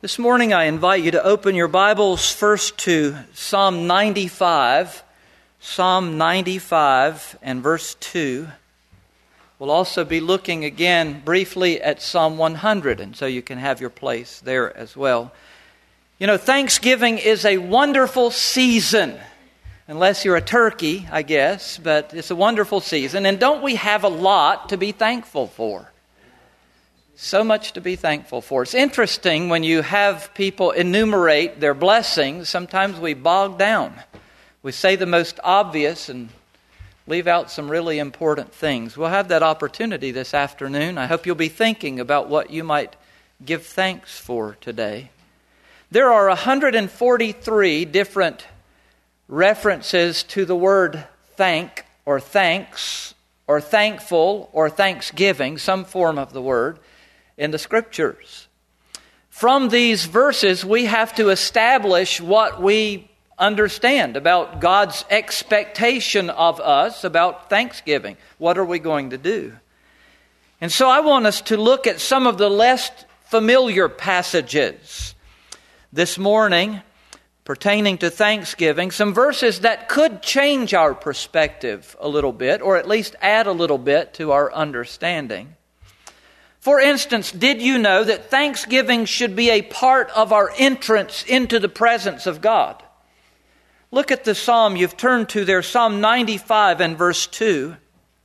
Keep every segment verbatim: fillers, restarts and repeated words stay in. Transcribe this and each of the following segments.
This morning I invite you to open your Bibles first to Psalm ninety-five, Psalm ninety-five and verse two. We'll also be looking again briefly at Psalm one hundred, and so you can have your place there as well. You know, Thanksgiving is a wonderful season, unless you're a turkey, I guess, but it's a wonderful season. And don't we have a lot to be thankful for? So much to be thankful for. It's interesting when you have people enumerate their blessings, sometimes we bog down. We say the most obvious and leave out some really important things. We'll have that opportunity this afternoon. I hope you'll be thinking about what you might give thanks for today. There are one hundred forty-three different references to the word thank or thanks or thankful or thanksgiving, some form of the word, in the Scriptures. From these verses, we have to establish what we understand about God's expectation of us about Thanksgiving. What are we going to do? And so I want us to look at some of the less familiar passages this morning pertaining to Thanksgiving, some verses that could change our perspective a little bit, or at least add a little bit to our understanding. For instance, did you know that Thanksgiving should be a part of our entrance into the presence of God? Look at the psalm you've turned to there, Psalm ninety-five and verse two.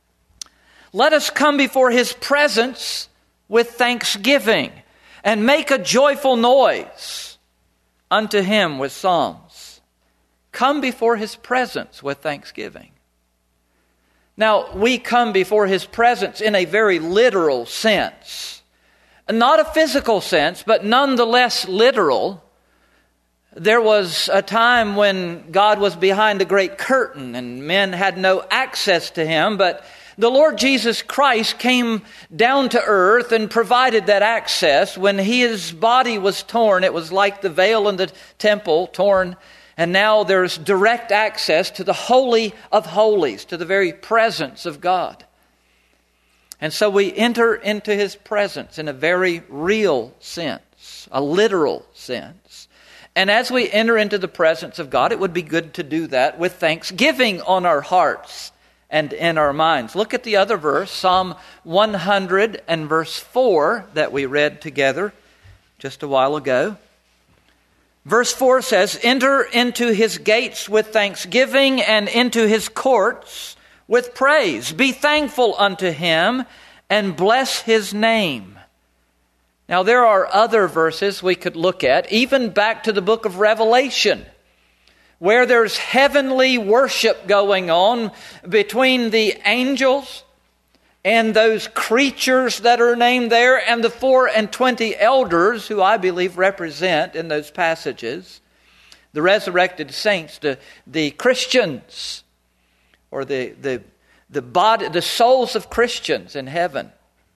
Let us come before His presence with thanksgiving and make a joyful noise unto Him with psalms. Come before His presence with thanksgiving. Now, we come before His presence in a very literal sense. Not a physical sense, but nonetheless literal. There was a time when God was behind a great curtain and men had no access to Him, but the Lord Jesus Christ came down to earth and provided that access. When His body was torn, it was like the veil in the temple torn. And now there's direct access to the Holy of Holies, to the very presence of God. And so we enter into His presence in a very real sense, a literal sense. And as we enter into the presence of God, it would be good to do that with thanksgiving on our hearts and in our minds. Look at the other verse, Psalm one hundred and verse four that we read together just a while ago. Verse four says, enter into His gates with thanksgiving and into His courts with praise. Be thankful unto Him and bless His name. Now there are other verses we could look at, even back to the book of Revelation, where there's heavenly worship going on between the angels and those creatures that are named there, and the four and twenty elders who I believe represent in those passages the resurrected saints, the, the Christians, or the, the, the, body, the souls of Christians in heaven.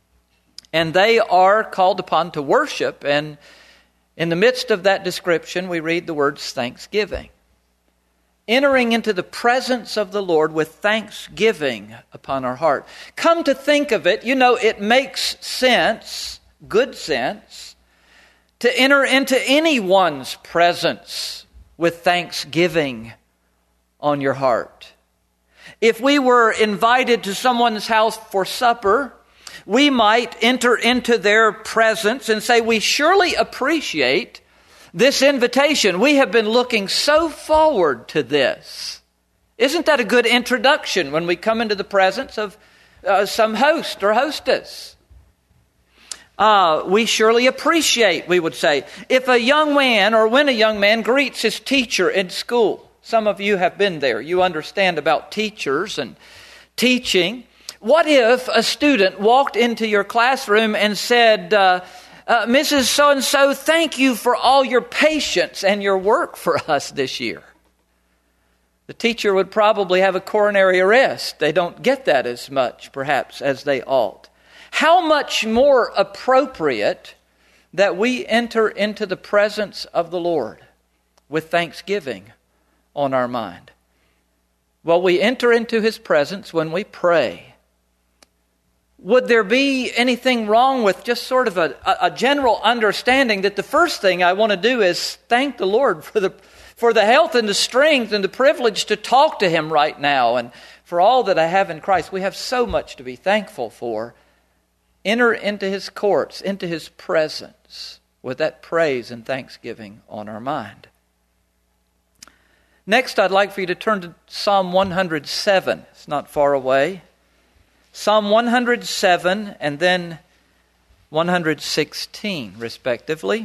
And they are called upon to worship, and in the midst of that description we read the words thanksgiving. Entering into the presence of the Lord with thanksgiving upon our heart. Come to think of it, you know, it makes sense, good sense, to enter into anyone's presence with thanksgiving on your heart. If we were invited to someone's house for supper, we might enter into their presence and say, we surely appreciate this invitation. We have been looking so forward to this. Isn't that a good introduction when we come into the presence of uh, some host or hostess? Uh, we surely appreciate, we would say, if a young man or when a young man greets his teacher in school. Some of you have been there. You understand about teachers and teaching. What if a student walked into your classroom and said, uh, Uh, Missus So-and-so, thank you for all your patience and your work for us this year. The teacher would probably have a coronary arrest. They don't get that as much, perhaps, as they ought. How much more appropriate that we enter into the presence of the Lord with thanksgiving on our mind. Well, we enter into His presence when we pray. would there be anything wrong with just sort of a, a general understanding that the first thing I want to do is thank the Lord for the for the health and the strength and the privilege to talk to Him right now, and for all that I have in Christ? We have so much to be thankful for. Enter into His courts, into His presence, with that praise and thanksgiving on our mind. Next, I'd like for you to turn to Psalm one hundred seven. It's not far away. Psalm one hundred seven and then one hundred sixteen, respectively.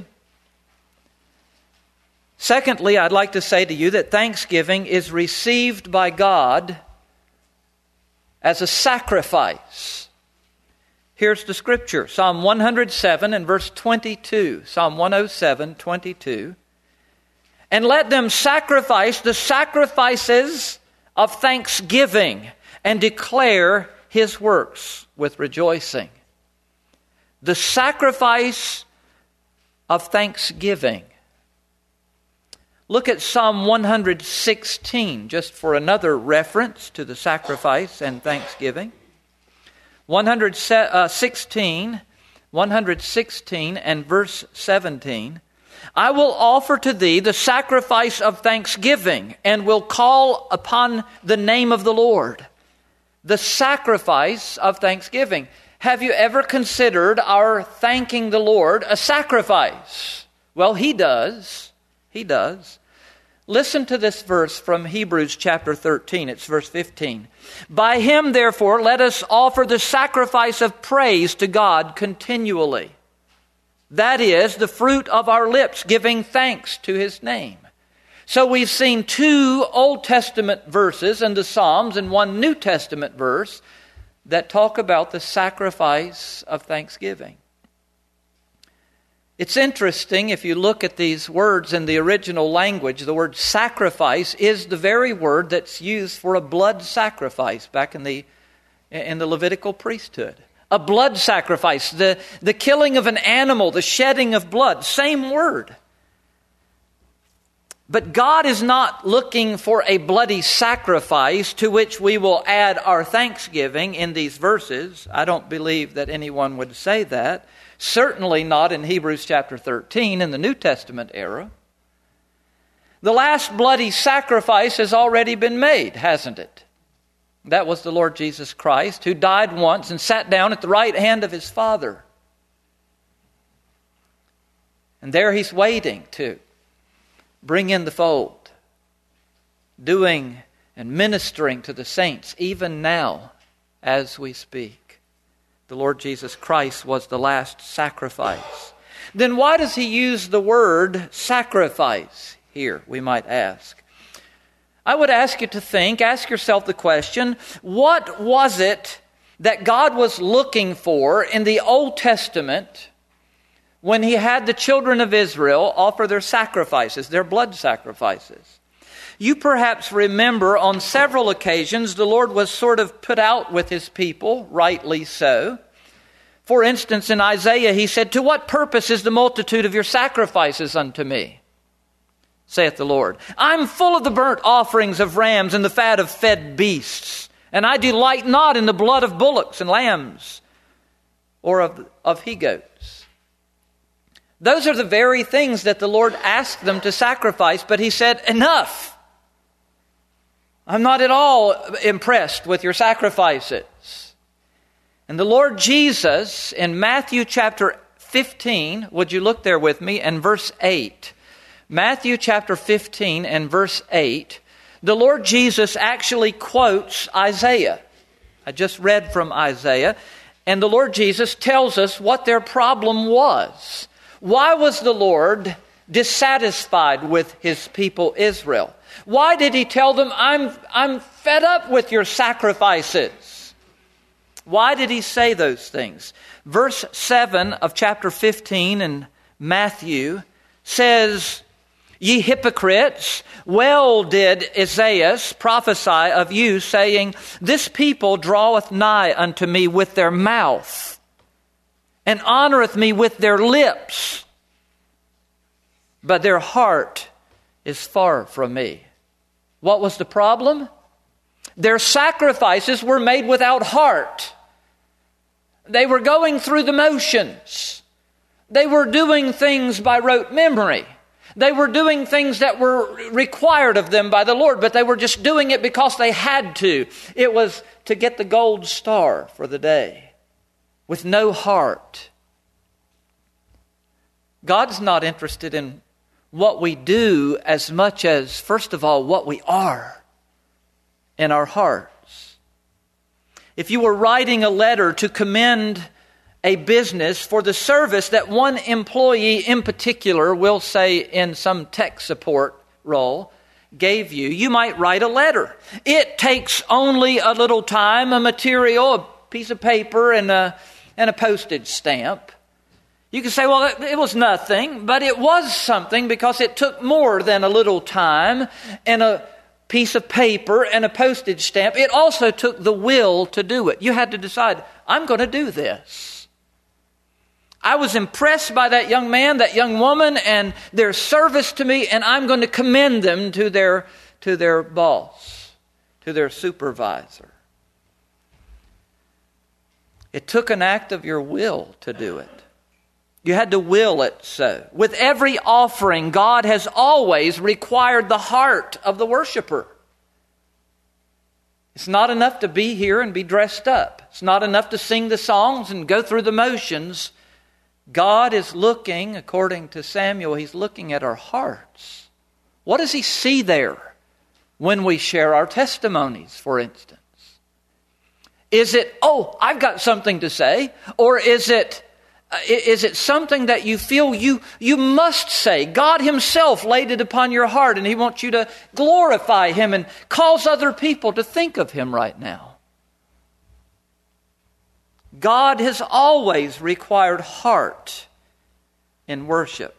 Secondly, I'd like to say to you that thanksgiving is received by God as a sacrifice. Here's the scripture, Psalm one hundred seven and verse twenty-two. Psalm one oh seven, twenty-two. And let them sacrifice the sacrifices of thanksgiving and declare His works with rejoicing. The sacrifice of thanksgiving. Look at Psalm one hundred sixteen, just for another reference to the sacrifice and thanksgiving. one hundred sixteen, one hundred sixteen and verse seventeen. I will offer to thee the sacrifice of thanksgiving and will call upon the name of the Lord. The sacrifice of thanksgiving. Have you ever considered our thanking the Lord a sacrifice? Well, He does. He does. Listen to this verse from Hebrews chapter thirteen. It's verse fifteen. By Him, therefore, let us offer the sacrifice of praise to God continually. That is, the fruit of our lips, giving thanks to His name. So we've seen two Old Testament verses in the Psalms and one New Testament verse that talk about the sacrifice of thanksgiving. It's interesting, if you look at these words in the original language, the word sacrifice is the very word that's used for a blood sacrifice back in the in the Levitical priesthood. A blood sacrifice, the, the killing of an animal, the shedding of blood, same word. But God is not looking for a bloody sacrifice to which we will add our thanksgiving in these verses. I don't believe that anyone would say that. Certainly not in Hebrews chapter thirteen in the New Testament era. The last bloody sacrifice has already been made, hasn't it? That was the Lord Jesus Christ, who died once and sat down at the right hand of His Father. And there He's waiting to bring in the fold, doing and ministering to the saints even now as we speak. The Lord Jesus Christ was the last sacrifice. Then why does He use the word sacrifice here, we might ask? I would ask you to think, ask yourself the question, what was it that God was looking for in the Old Testament when He had the children of Israel offer their sacrifices, their blood sacrifices? You perhaps remember on several occasions the Lord was sort of put out with His people, rightly so. For instance, in Isaiah He said, "To what purpose is the multitude of your sacrifices unto me? Saith the Lord. I'm full of the burnt offerings of rams and the fat of fed beasts, and I delight not in the blood of bullocks and lambs, or of, of he-goats." Those are the very things that the Lord asked them to sacrifice, but He said, enough. I'm not at all impressed with your sacrifices. And the Lord Jesus, in Matthew chapter fifteen, would you look there with me, and verse eight. Matthew chapter fifteen and verse eight, the Lord Jesus actually quotes Isaiah. I just read from Isaiah, and the Lord Jesus tells us what their problem was. Why was the Lord dissatisfied with His people Israel? Why did He tell them, I'm, I'm fed up with your sacrifices? Why did He say those things? Verse seven of chapter fifteen in Matthew says, "Ye hypocrites, well did Isaiah prophesy of you, saying, This people draweth nigh unto me with their mouth, and honoreth me with their lips, but their heart is far from me." What was the problem? Their sacrifices were made without heart. They were going through the motions. They were doing things by rote memory. They were doing things that were required of them by the Lord, but they were just doing it because they had to. It was to get the gold star for the day, with no heart. God's not interested in what we do as much as, first of all, what we are in our hearts. If you were writing a letter to commend a business for the service that one employee in particular, will say in some tech support role, gave you, you might write a letter. It takes only a little time, a material, a piece of paper, and a, and a postage stamp. You can say, well, it, it was nothing, but it was something because it took more than a little time and a piece of paper and a postage stamp. It also took the will to do it. You had to decide, I'm going to do this. I was impressed by that young man, that young woman, and their service to me, and I'm going to commend them to their, to their boss, to their supervisor. It took an act of your will to do it. You had to will it so. With every offering, God has always required the heart of the worshiper. It's not enough to be here and be dressed up. It's not enough to sing the songs and go through the motions. God is looking, according to Samuel, He's looking at our hearts. What does He see there when we share our testimonies, for instance? Is it, oh, I've got something to say? Or is it, uh, is it something that you feel you, you must say? God Himself laid it upon your heart and He wants you to glorify Him and cause other people to think of Him right now. God has always required heart in worship.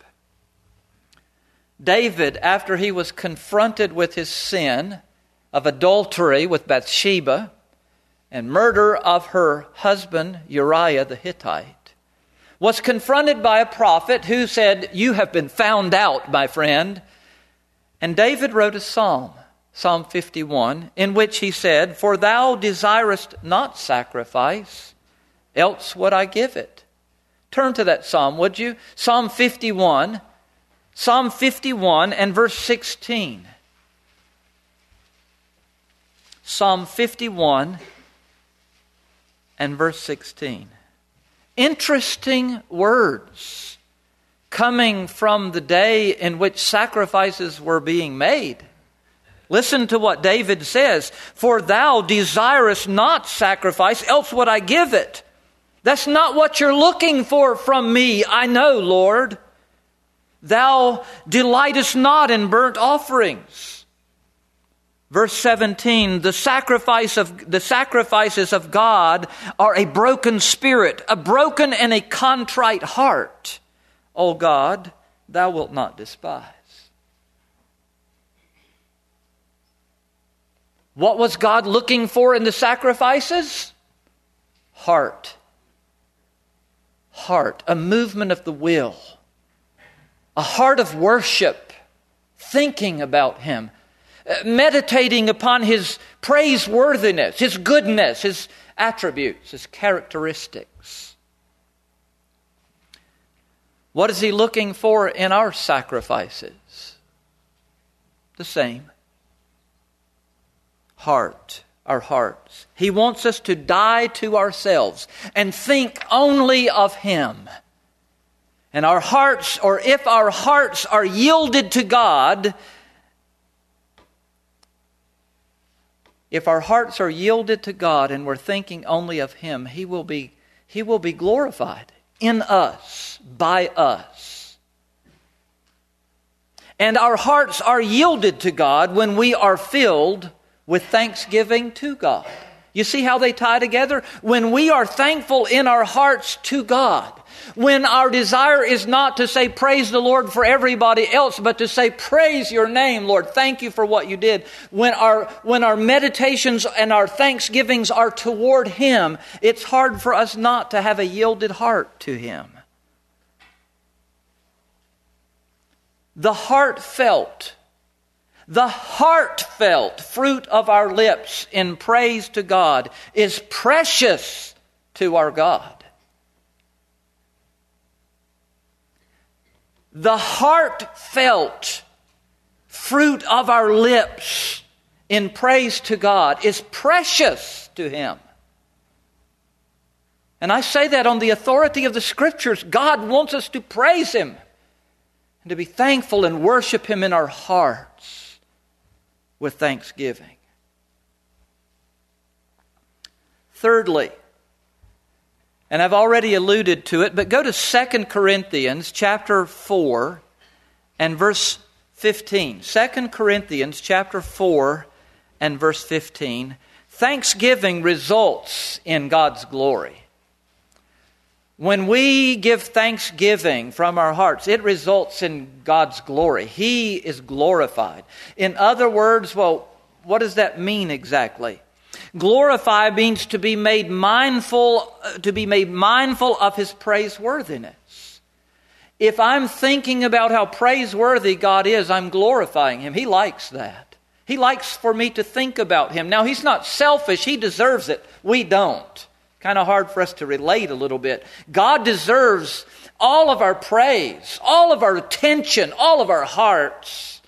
David, after he was confronted with his sin of adultery with Bathsheba and murder of her husband Uriah the Hittite, was confronted by a prophet who said, "You have been found out, my friend." And David wrote a psalm, Psalm fifty-one, in which he said, "For thou desirest not sacrifice, else would I give it." Turn to that psalm, would you? Psalm fifty-one. Psalm fifty-one and verse sixteen. Psalm fifty-one and verse sixteen. Interesting words coming from the day in which sacrifices were being made. Listen to what David says. "For thou desirest not sacrifice, else would I give it." That's not what you're looking for from me, I know, Lord. "Thou delightest not in burnt offerings." Verse seventeen, the sacrifice of the sacrifices of God are a broken spirit, a broken and a contrite heart. O God, thou wilt not despise. What was God looking for in the sacrifices? Heart. Heart, a movement of the will, a heart of worship, thinking about Him, meditating upon His praiseworthiness, His goodness, His attributes, His characteristics. What is He looking for in our sacrifices? The same. Heart. Our hearts. He wants us to die to ourselves and think only of Him. And our hearts, or if our hearts are yielded to God, if our hearts are yielded to God and we're thinking only of Him, He will be, He will be glorified in us, by us. And our hearts are yielded to God when we are filled with thanksgiving to God. You see how they tie together? When we are thankful in our hearts to God, when our desire is not to say praise the Lord for everybody else, but to say praise your name, Lord, thank you for what you did. When our, when our meditations and our thanksgivings are toward Him, it's hard for us not to have a yielded heart to Him. The heartfelt The heartfelt fruit of our lips in praise to God is precious to our God. The heartfelt fruit of our lips in praise to God is precious to Him. And I say that on the authority of the Scriptures. God wants us to praise Him and to be thankful and worship Him in our hearts with thanksgiving. Thirdly, and I've already alluded to it, but go to Second Corinthians chapter four and verse fifteen. Second Corinthians chapter four and verse fifteen. Thanksgiving results in God's glory. When we give thanksgiving from our hearts, it results in God's glory. He is glorified. In other words, well, what does that mean exactly? Glorify means to be made mindful, to be made mindful of His praiseworthiness. If I'm thinking about how praiseworthy God is, I'm glorifying Him. He likes that. He likes for me to think about Him. Now, He's not selfish. He deserves it. We don't. Kind of hard for us to relate a little bit. God deserves all of our praise, all of our attention, all of our hearts.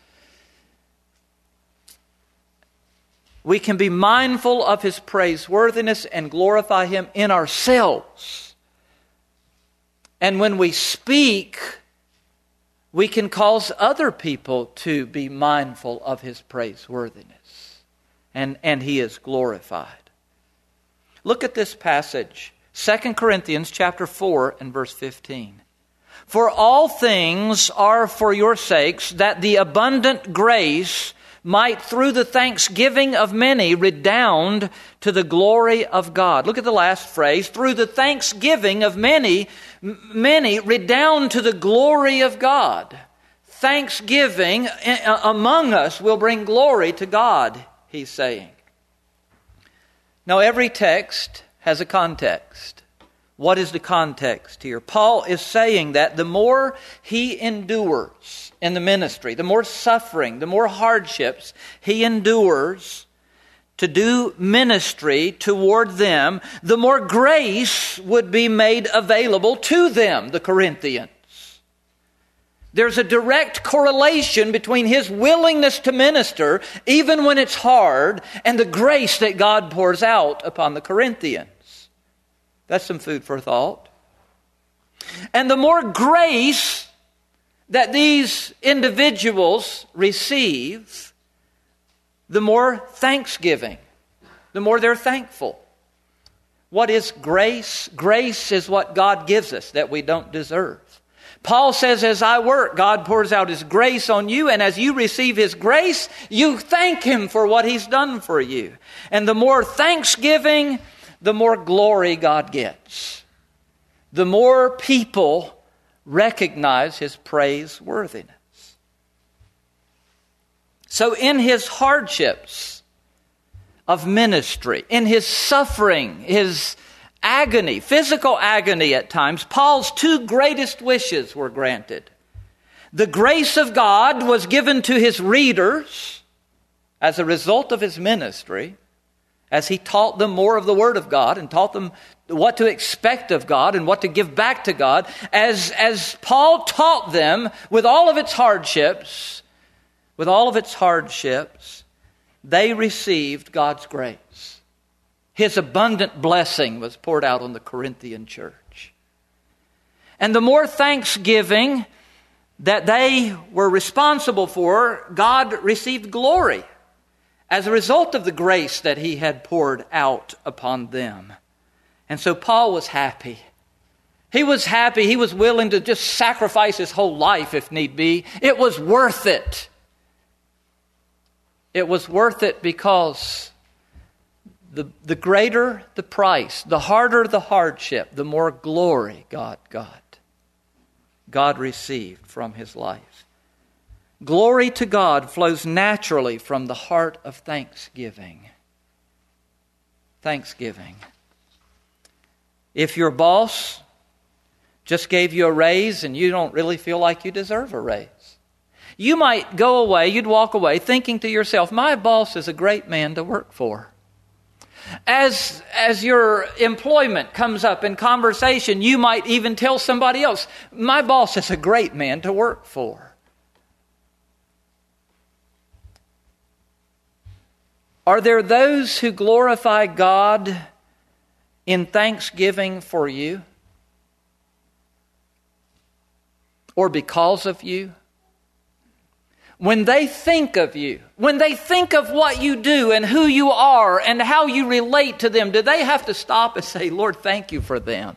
We can be mindful of His praiseworthiness and glorify Him in ourselves. And when we speak, we can cause other people to be mindful of His praiseworthiness. And, and He is glorified. Look at this passage, Second Corinthians chapter four and verse fifteen. For all things are for your sakes, that the abundant grace might through the thanksgiving of many redound to the glory of God. Look at the last phrase, through the thanksgiving of many, many redound to the glory of God. Thanksgiving among us will bring glory to God, he's saying. Now, every text has a context. What is the context here? Paul is saying that the more he endures in the ministry, the more suffering, the more hardships he endures to do ministry toward them, the more grace would be made available to them, the Corinthians. There's a direct correlation between his willingness to minister, even when it's hard, and the grace that God pours out upon the Corinthians. That's some food for thought. And the more grace that these individuals receive, the more thanksgiving, the more they're thankful. What is grace? Grace is what God gives us that we don't deserve. Paul says, as I work, God pours out His grace on you, and as you receive His grace, you thank Him for what He's done for you. And the more thanksgiving, the more glory God gets. The more people recognize His praiseworthiness. So in His hardships of ministry, in His suffering, His agony, physical agony at times, Paul's two greatest wishes were granted. The grace of God was given to his readers as a result of his ministry, as he taught them more of the Word of God and taught them what to expect of God and what to give back to God. As, as Paul taught them with all of its hardships, with all of its hardships, they received God's grace. His abundant blessing was poured out on the Corinthian church. And the more thanksgiving that they were responsible for, God received glory as a result of the grace that He had poured out upon them. And so Paul was happy. He was happy. He was willing to just sacrifice his whole life if need be. It was worth it. It was worth it because The, the greater the price, the harder the hardship, the more glory God got. God received from His life. Glory to God flows naturally from the heart of thanksgiving. Thanksgiving. If your boss just gave you a raise and you don't really feel like you deserve a raise, you might go away, you'd walk away thinking to yourself, my boss is a great man to work for. As, as your employment comes up in conversation, you might even tell somebody else, my boss is a great man to work for. Are there those who glorify God in thanksgiving for you? Or because of you? When they think of you, when they think of what you do and who you are and how you relate to them, do they have to stop and say, Lord, thank you for them?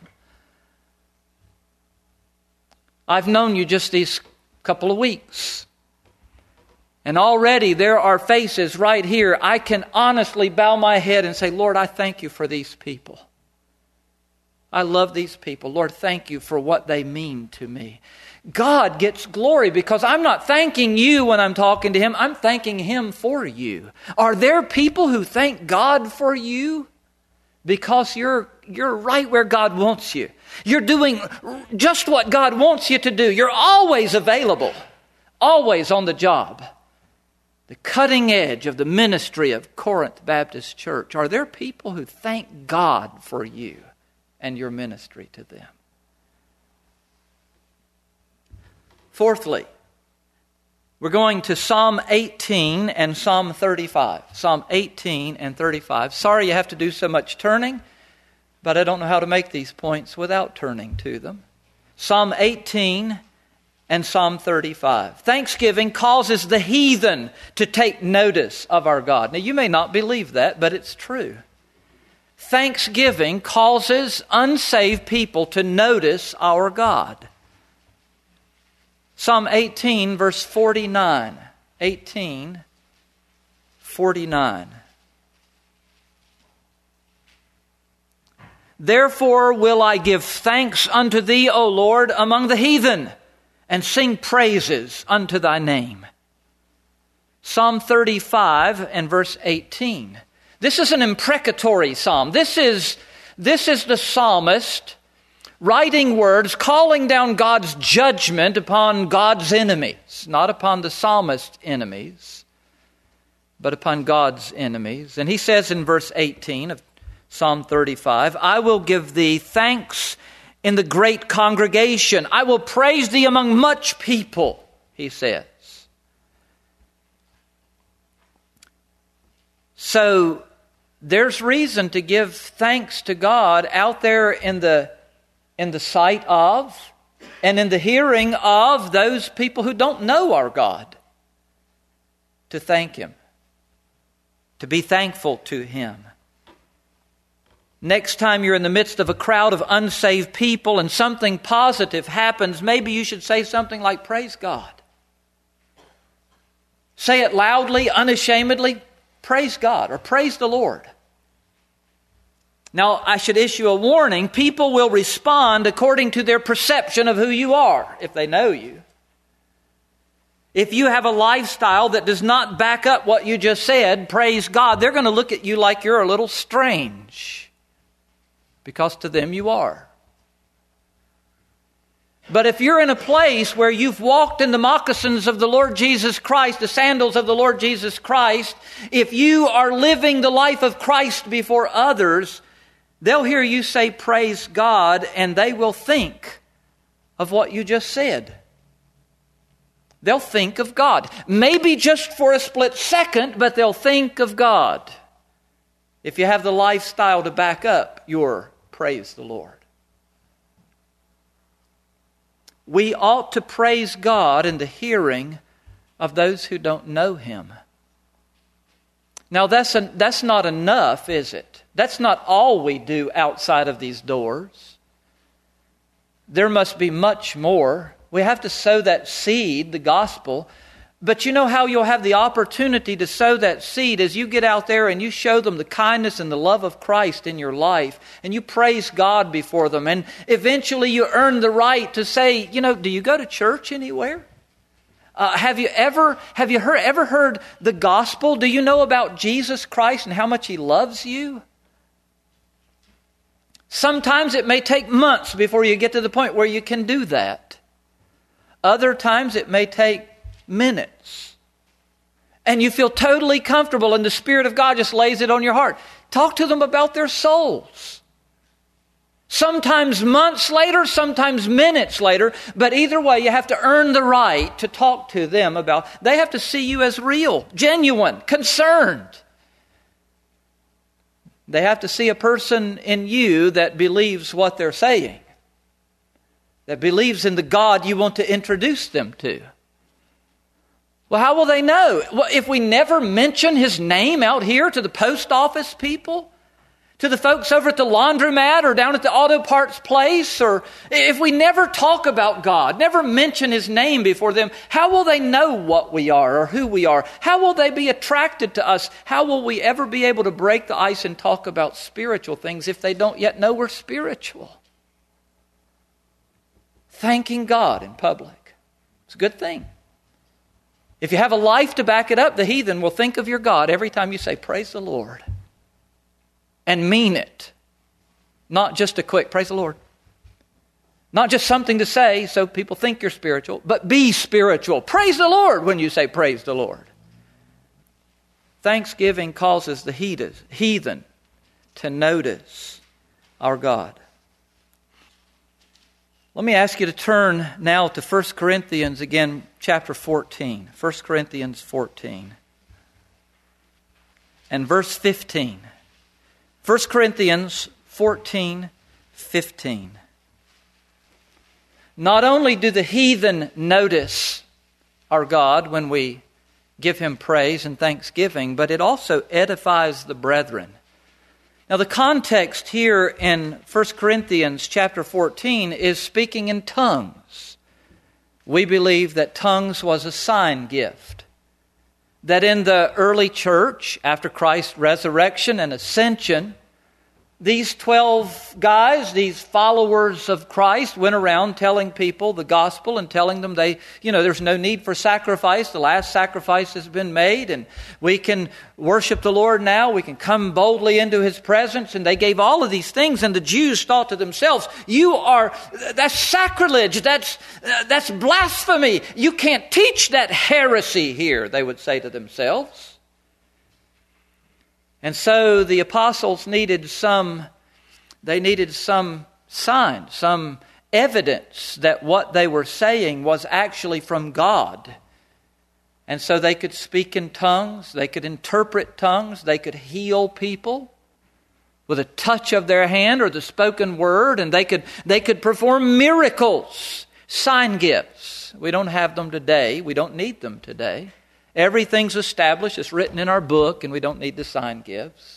I've known you just these couple of weeks. And already there are faces right here. I can honestly bow my head and say, Lord, I thank you for these people. I love these people. Lord, thank you for what they mean to me. God gets glory because I'm not thanking you when I'm talking to Him. I'm thanking Him for you. Are there people who thank God for you? Because you're, you're right where God wants you. You're doing just what God wants you to do. You're always available. Always on the job. The cutting edge of the ministry of Corinth Baptist Church. Are there people who thank God for you and your ministry to them? Fourthly, we're going to Psalm eighteen and Psalm thirty-five. Psalm eighteen and thirty-five. Sorry you have to do so much turning, but I don't know how to make these points without turning to them. Psalm eighteen and Psalm thirty-five. Thanksgiving causes the heathen to take notice of our God. Now you may not believe that, but it's true. Thanksgiving causes unsaved people to notice our God. Psalm eighteen, verse forty-nine. eighteen, forty-nine. Therefore will I give thanks unto Thee, O Lord, among the heathen, and sing praises unto Thy name. Psalm thirty-five and verse eighteen. This is an imprecatory psalm. This is, this is the psalmist writing words, calling down God's judgment upon God's enemies. Not upon the psalmist's enemies, but upon God's enemies. And he says in verse eighteen of Psalm thirty-five, I will give Thee thanks in the great congregation. I will praise Thee among much people, he says. So there's reason to give thanks to God out there in the in the sight of and in the hearing of those people who don't know our God. To thank Him. To be thankful to Him. Next time you're in the midst of a crowd of unsaved people and something positive happens, maybe you should say something like, praise God. Say it loudly, unashamedly, praise God or praise the Lord. Now, I should issue a warning. People will respond according to their perception of who you are, if they know you. If you have a lifestyle that does not back up what you just said, praise God, they're going to look at you like you're a little strange. Because to them you are. But if you're in a place where you've walked in the moccasins of the Lord Jesus Christ, the sandals of the Lord Jesus Christ, if you are living the life of Christ before others, they'll hear you say, praise God, and they will think of what you just said. They'll think of God. Maybe just for a split second, but they'll think of God. If you have the lifestyle to back up your praise the Lord. We ought to praise God in the hearing of those who don't know Him. Now that's, a, that's not enough, is it? That's not all we do outside of these doors. There must be much more. We have to sow that seed, the gospel. But you know how you'll have the opportunity to sow that seed as you get out there and you show them the kindness and the love of Christ in your life. And you praise God before them. And eventually you earn the right to say, you know, do you go to church anywhere? Uh, have you ever have you heard, ever heard the gospel? Do you know about Jesus Christ and how much He loves you? Sometimes it may take months before you get to the point where you can do that. Other times it may take minutes. And you feel totally comfortable and the Spirit of God just lays it on your heart. Talk to them about their souls. Sometimes months later, sometimes minutes later, but either way, you have to earn the right to talk to them about. They have to see you as real, genuine, concerned. They have to see a person in you that believes what they're saying, that believes in the God you want to introduce them to. Well, how will they know? Well, if we never mention His name out here to the post office people, to the folks over at the laundromat or down at the auto parts place, or if we never talk about God, never mention His name before them, how will they know what we are or who we are? How will they be attracted to us? How will we ever be able to break the ice and talk about spiritual things if they don't yet know we're spiritual? Thanking God in public. It's a good thing. If you have a life to back it up, the heathen will think of your God every time you say, praise the Lord. And mean it. Not just a quick, praise the Lord. Not just something to say so people think you're spiritual, but be spiritual. Praise the Lord when you say praise the Lord. Thanksgiving causes the heathen to notice our God. Let me ask you to turn now to First Corinthians again, chapter fourteen. First Corinthians fourteen. And verse fifteen. First Corinthians fourteen, fifteen. Not only do the heathen notice our God when we give Him praise and thanksgiving, but it also edifies the brethren. Now the context here in First Corinthians chapter fourteen is speaking in tongues. We believe that tongues was a sign gift. That in the early church, after Christ's resurrection and ascension, these twelve guys, these followers of Christ, went around telling people the gospel and telling them they, you know, there's no need for sacrifice. The last sacrifice has been made and we can worship the Lord now. We can come boldly into His presence. And they gave all of these things, and the Jews thought to themselves, you are, that's sacrilege. That's, uh, that's blasphemy. You can't teach that heresy here, they would say to themselves. And so the apostles needed some, they needed some sign, some evidence that what they were saying was actually from God. And so they could speak in tongues, they could interpret tongues, they could heal people with a touch of their hand or the spoken word, and they could, they could perform miracles, sign gifts. We don't have them today. We don't need them today. Everything's established. It's written in our book, and we don't need the sign gifts.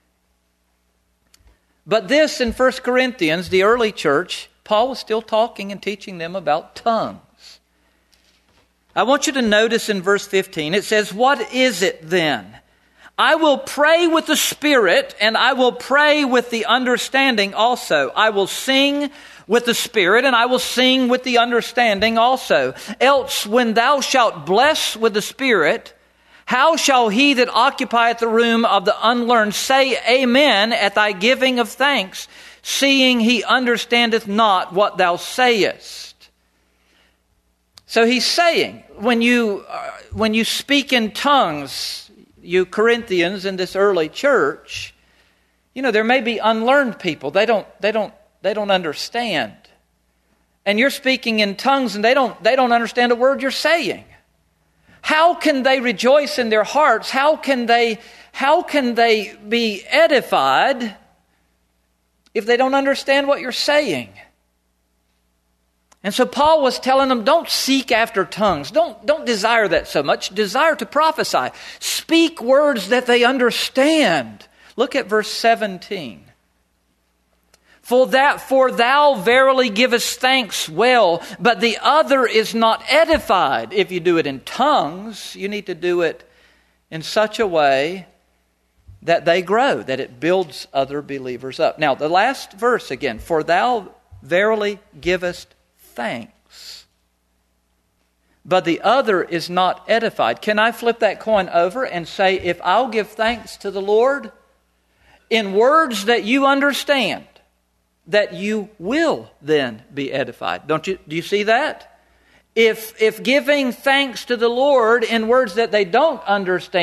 But this in First Corinthians, the early church, Paul was still talking and teaching them about tongues. I want you to notice in verse fifteen, it says, what is it then? I will pray with the Spirit, and I will pray with the understanding also. I will sing with the Spirit, and I will sing with the understanding also. Else, when thou shalt bless with the Spirit, how shall he that occupieth the room of the unlearned say amen at thy giving of thanks, seeing he understandeth not what thou sayest? So he's saying, when you uh, when you speak in tongues, you Corinthians in this early church, you know, there may be unlearned people. They don't they don't They don't understand. And you're speaking in tongues and they don't, they don't understand a word you're saying. How can they rejoice in their hearts? How can they, how can they be edified if they don't understand what you're saying? And so Paul was telling them, don't seek after tongues. Don't, don't desire that so much. Desire to prophesy. Speak words that they understand. Look at verse seventeen. For that, for thou verily givest thanks well, but the other is not edified. If you do it in tongues, you need to do it in such a way that they grow, that it builds other believers up. Now, the last verse again, for thou verily givest thanks, but the other is not edified. Can I flip that coin over and say, if I'll give thanks to the Lord in words that you understand, that you will then be edified. Don't you? Do you see that? If if giving thanks to the Lord in words that they don't understand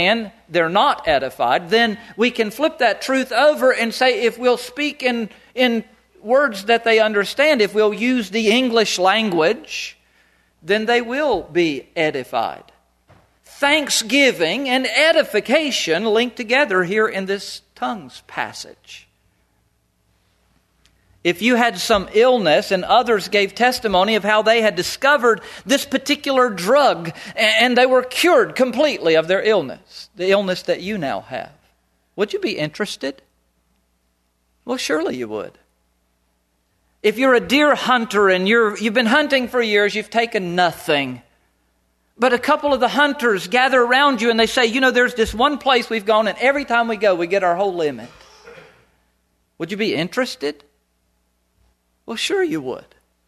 they're not edified, then we can flip that truth over and say if we'll speak in, in words that they understand, if we'll use the English language, then they will be edified. Thanksgiving and edification linked together here in this tongues passage. If you had some illness and others gave testimony of how they had discovered this particular drug and they were cured completely of their illness, the illness that you now have, would you be interested? Well, surely you would. If you're a deer hunter and you're, you've been hunting for years, you've taken nothing, but a couple of the hunters gather around you and they say, you know, there's this one place we've gone and every time we go, we get our whole limit. Would you be interested? Well, sure you would.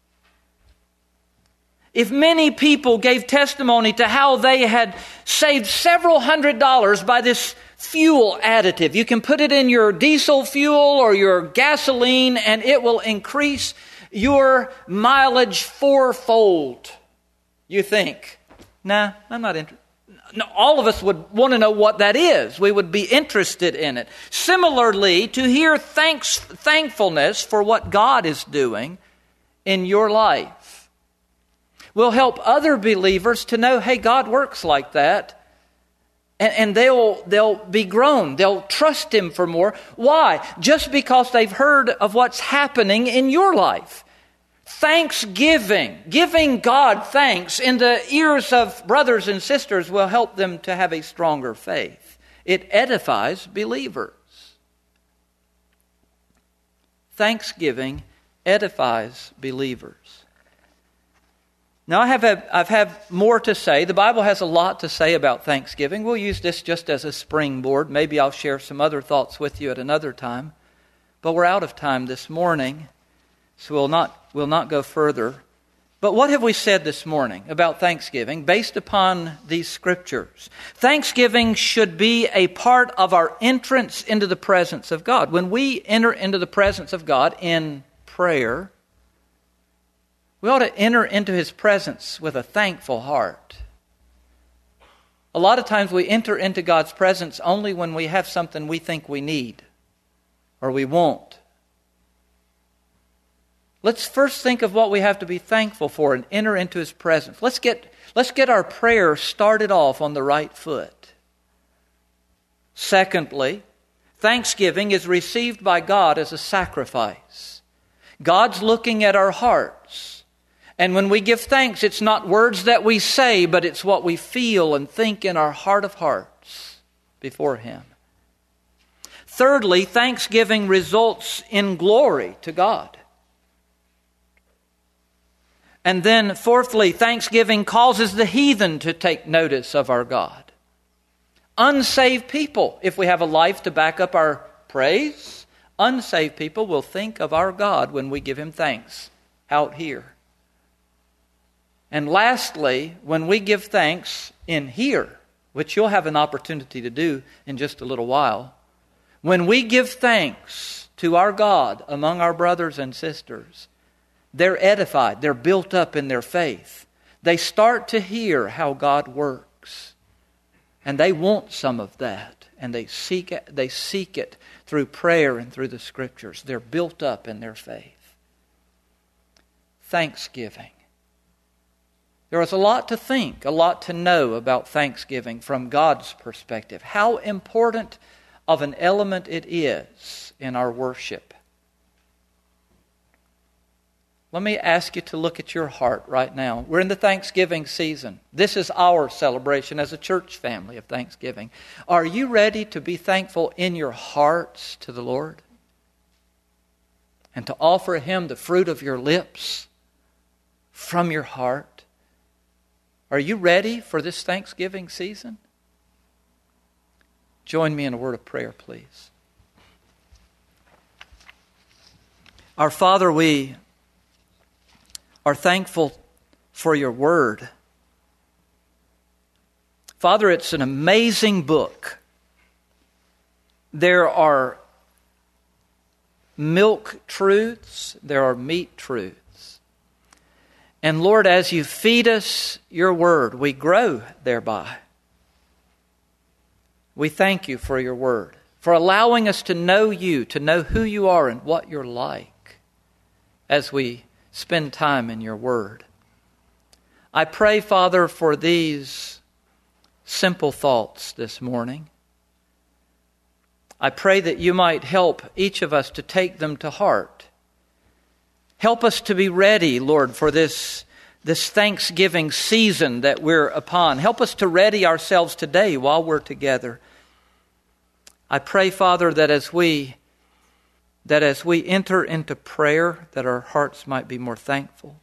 If many people gave testimony to how they had saved several hundred dollars by this fuel additive, you can put it in your diesel fuel or your gasoline and it will increase your mileage fourfold. You think, nah, I'm not interested. No, all of us would want to know what that is. We would be interested in it. Similarly, to hear thanks, thankfulness for what God is doing in your life will help other believers to know, hey, God works like that. And, and they'll, they'll be grown. They'll trust Him for more. Why? Just because they've heard of what's happening in your life. Thanksgiving, giving God thanks in the ears of brothers and sisters will help them to have a stronger faith. It edifies believers. Thanksgiving edifies believers. Now I have a, I've had more to say. The Bible has a lot to say about Thanksgiving. We'll use this just as a springboard. Maybe I'll share some other thoughts with you at another time. But we're out of time this morning, so we'll not We'll not go further. But what have we said this morning about Thanksgiving based upon these scriptures? Thanksgiving should be a part of our entrance into the presence of God. When we enter into the presence of God in prayer, we ought to enter into His presence with a thankful heart. A lot of times we enter into God's presence only when we have something we think we need or we want. Let's first think of what we have to be thankful for and enter into His presence. Let's get, let's get our prayer started off on the right foot. Secondly, thanksgiving is received by God as a sacrifice. God's looking at our hearts. And when we give thanks, it's not words that we say, but it's what we feel and think in our heart of hearts before Him. Thirdly, thanksgiving results in glory to God. And then fourthly, thanksgiving causes the heathen to take notice of our God. Unsaved people, if we have a life to back up our praise, unsaved people will think of our God when we give Him thanks out here. And lastly, when we give thanks in here, which you'll have an opportunity to do in just a little while, when we give thanks to our God among our brothers and sisters, they're edified. They're built up in their faith. They start to hear how God works. And they want some of that. And they seek it, they seek it through prayer and through the Scriptures. They're built up in their faith. Thanksgiving. There is a lot to think, a lot to know about thanksgiving from God's perspective. How important of an element it is in our worship. Let me ask you to look at your heart right now. We're in the Thanksgiving season. This is our celebration as a church family of Thanksgiving. Are you ready to be thankful in your hearts to the Lord? And to offer Him the fruit of your lips from your heart? Are you ready for this Thanksgiving season? Join me in a word of prayer, please. Our Father, we are thankful for your word. Father, it's an amazing book. There are milk truths, there are meat truths. And Lord, as you feed us your word, we grow thereby. We thank you for your word, for allowing us to know you, to know who you are and what you're like as we spend time in your word. I pray, Father, for these simple thoughts this morning. I pray that you might help each of us to take them to heart. Help us to be ready, Lord, for this, this Thanksgiving season that we're upon. Help us to ready ourselves today while we're together. I pray, Father, that as we that as we enter into prayer, that our hearts might be more thankful.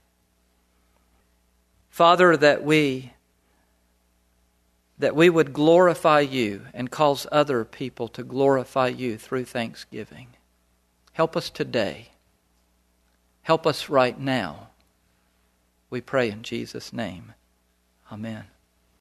Father, that we that we would glorify you and cause other people to glorify you through thanksgiving. Help us today. Help us right now. We pray in Jesus' name. Amen.